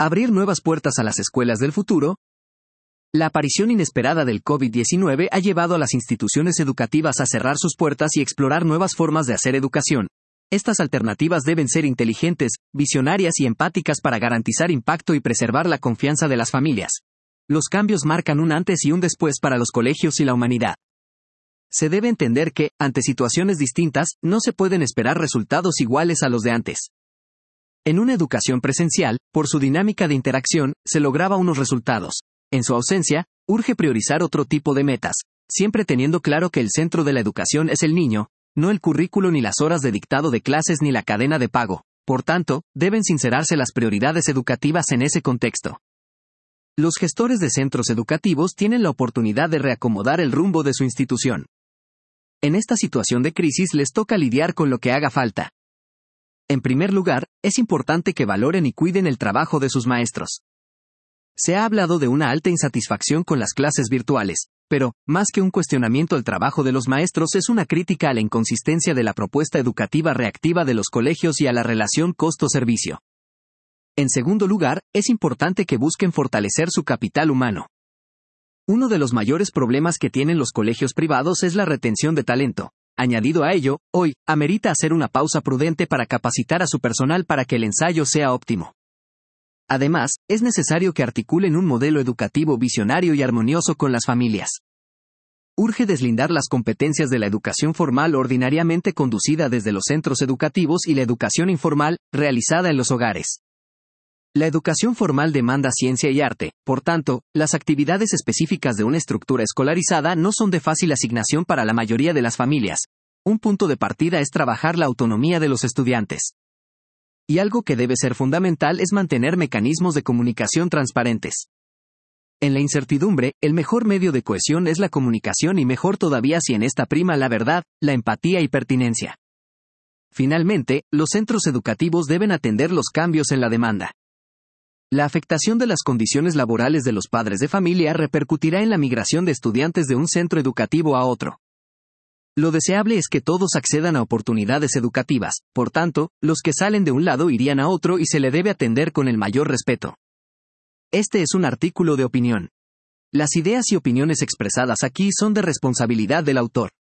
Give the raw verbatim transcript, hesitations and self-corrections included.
Abrir nuevas puertas a las escuelas del futuro. La aparición inesperada del COVID diecinueve ha llevado a las instituciones educativas a cerrar sus puertas y explorar nuevas formas de hacer educación. Estas alternativas deben ser inteligentes, visionarias y empáticas para garantizar impacto y preservar la confianza de las familias. Los cambios marcan un antes y un después para los colegios y la humanidad. Se debe entender que, ante situaciones distintas, no se pueden esperar resultados iguales a los de antes. En una educación presencial, por su dinámica de interacción, se lograba unos resultados. En su ausencia, urge priorizar otro tipo de metas, siempre teniendo claro que el centro de la educación es el niño, no el currículo ni las horas de dictado de clases ni la cadena de pago. Por tanto, deben sincerarse las prioridades educativas en ese contexto. Los gestores de centros educativos tienen la oportunidad de reacomodar el rumbo de su institución. En esta situación de crisis les toca lidiar con lo que haga falta. En primer lugar, es importante que valoren y cuiden el trabajo de sus maestros. Se ha hablado de una alta insatisfacción con las clases virtuales, pero, más que un cuestionamiento al trabajo de los maestros, es una crítica a la inconsistencia de la propuesta educativa reactiva de los colegios y a la relación costo-servicio. En segundo lugar, es importante que busquen fortalecer su capital humano. Uno de los mayores problemas que tienen los colegios privados es la retención de talento. Añadido a ello, hoy, amerita hacer una pausa prudente para capacitar a su personal para que el ensayo sea óptimo. Además, es necesario que articulen un modelo educativo visionario y armonioso con las familias. Urge deslindar las competencias de la educación formal ordinariamente conducida desde los centros educativos y la educación informal, realizada en los hogares. La educación formal demanda ciencia y arte, por tanto, las actividades específicas de una estructura escolarizada no son de fácil asignación para la mayoría de las familias. Un punto de partida es trabajar la autonomía de los estudiantes. Y algo que debe ser fundamental es mantener mecanismos de comunicación transparentes. En la incertidumbre, el mejor medio de cohesión es la comunicación y mejor todavía si en esta prima la verdad, la empatía y pertinencia. Finalmente, los centros educativos deben atender los cambios en la demanda. La afectación de las condiciones laborales de los padres de familia repercutirá en la migración de estudiantes de un centro educativo a otro. Lo deseable es que todos accedan a oportunidades educativas, por tanto, los que salen de un lado irían a otro y se le debe atender con el mayor respeto. Este es un artículo de opinión. Las ideas y opiniones expresadas aquí son de responsabilidad del autor.